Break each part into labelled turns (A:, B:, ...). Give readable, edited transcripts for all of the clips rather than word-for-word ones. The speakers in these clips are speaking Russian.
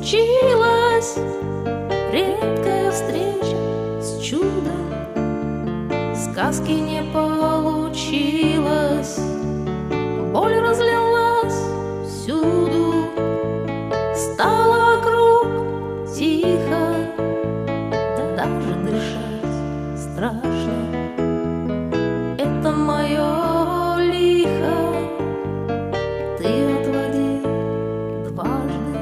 A: случилась редкая встреча с чудом. Сказки не получилось, боль разлилась всюду, стало вокруг тихо, да даже дышать страшно. Это мое лихо, ты отводил дважды.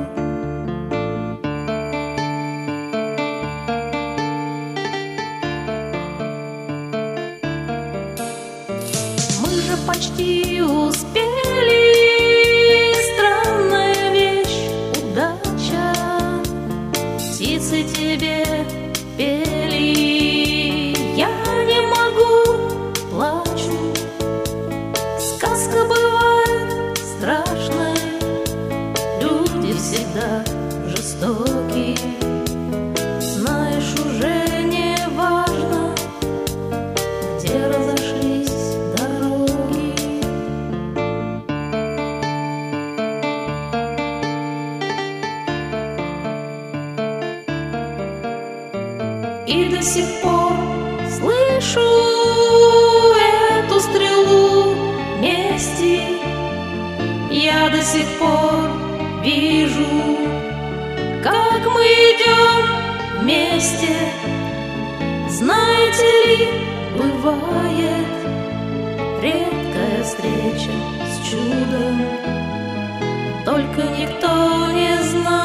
A: Мы же почти успели, странная вещь, удача. Птицы тебе пели, я не могу, плачу. Сказка бывает страшная, люди всегда жестокие. Знаешь, уже не важно, где разошлись дороги. И до сих пор слышу эту стрелу мести. Я до сих пор вижу, как мы идем вместе. Знаете ли, бывает редкая встреча с чудом, только никто не знает.